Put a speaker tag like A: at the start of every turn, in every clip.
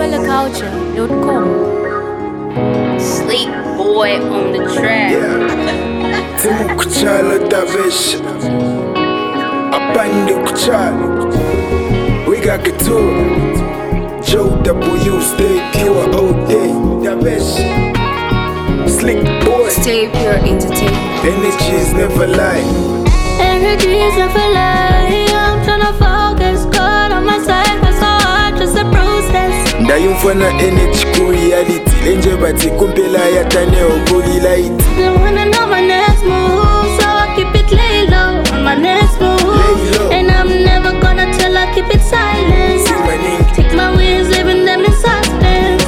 A: CopaLaCulture.com.
B: Sleep boy on the track.
C: Timu kuchala davesh Apande kuchala We got Couture Joe W stay pure all day Davesh Slick boy
A: Stay Pure Entertainment.
C: Energies never lie
D: Energies never lie. I'm tryna focus, God on my side. It's so hard, just a process.
C: Ndayumfana energy ku reality Lenje bati kumpela yatane okuli light
D: They wanna know my next move, so I keep it lay low on my next move.
C: Lay low.
D: And I'm never gonna tell, I keep it silent. Take my wings, leaving them in suspense.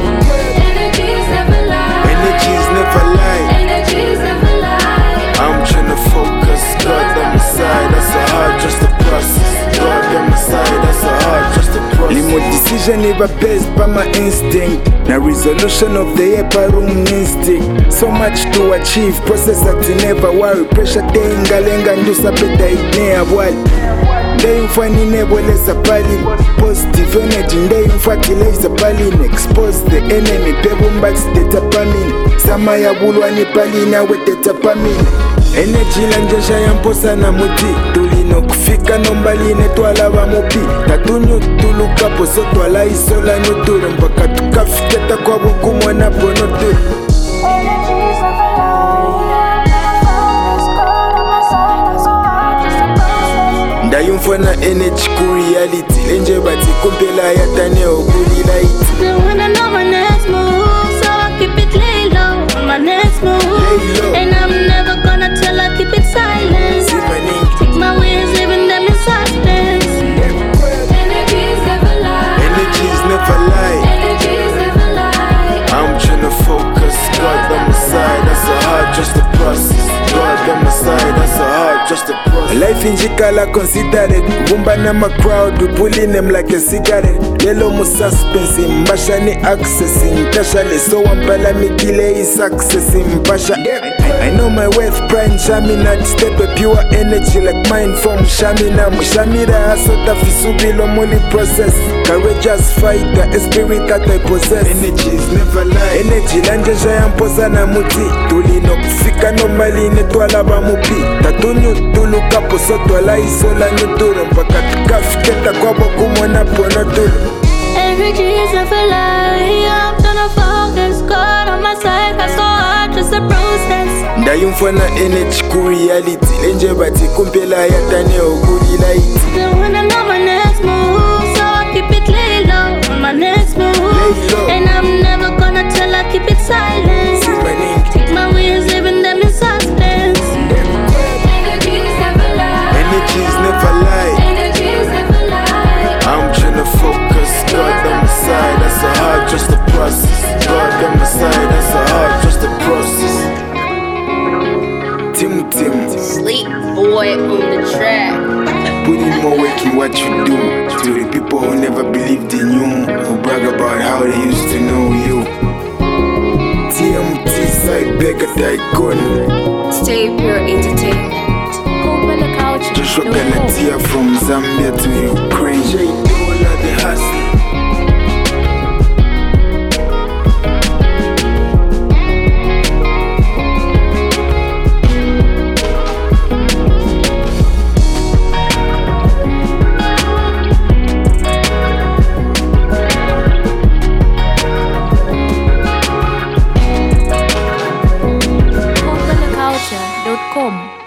D: Energies never lie.
C: Energies never lie
D: Energies never lie.
C: I'm tryna focus, God on my side, that's so hard just to process. God on my side, that's so hard just to process. Limo decision never based by my instinct. Na resolution of the year by room instinct. So much to achieve, process that never worry. Pressure tenga lenga ndusa beta ignea wali. Ndei mfani nebweleza pali. Positive energy ndei mfatiliza pali. Expose the enemy, pebo mbats tetapamini. Sama ya bulwani pali na we tetapamini. Energy lanjesha yamposa na muti tulino kufika nombaline twala bamupi tatunyu tulukapo so twala isola nyuturu mpaka tukafiketa kwa bukumwa na bono tulu
D: Energies never lie. Focus, God on my side. It's so hard, just a process.
C: ndayumfana energy ku reality lenje bati kumpela yatane okuli light
D: They wanna know my next move, so I keep it lay low on my next move.
C: Lay low.
D: And I'm never gonna tell, I keep it silent. Take my wings, leaving them in suspense. Energies never lie.
C: Energies never lie
D: Energies never lie.
C: I'm tryna focus, God on my side, that's so hard just to process. God on my side, that's so hard just to process. Life in Jikala considered, Bumba na my crowd, we pulling them like a cigarette. Yellow mu suspense, Mbasha ni accessing, Tashale, so Wampala Mikile is accessing, Mbasha. I know my worth, prime Shamina, step a pure energy like mine from Shamina. Mushamira, Asota Fisubilo, Muli process. Courageous fighter, a spirit that I possess. Energies never lie. Energy lanjesha yamposa na muti. Tulino kufika nombaline twala bamupi. Tatunyu tulukapo so twala isola nyuturu. Mpaka tukafiketa kwa bokumwa na pono tulu.
D: Energies never lie. I'm tryna focus, God on my side. That's so hard, just a process.
C: Ndayumfana energy ku reality lenje bati kumpela yatane okuli light
D: They wanna know my next move, so I keep it lay low on my next move.
C: Lay low.
D: And I'm never gonna tell, I keep it silent. Take my wings, leaving them in suspense. Energies never lie.
C: Energies never lie
D: Energies never lie.
C: I'm tryna focus, God on my side, that's so hard just to process. God on my side, that's so hard just to process. Tim
B: Sleep boy on the track.
C: put in more work in what you do. To the people who never believed in you, who brag about how they used to know you. TMT side beggar tycoon.
A: Stay Pure Entertainment.
C: Joshua
A: CopaLaCulture.com.
C: Galatia from Zambia to Ukraine. J. Dola the hustler.
A: CopaLaCulture.com.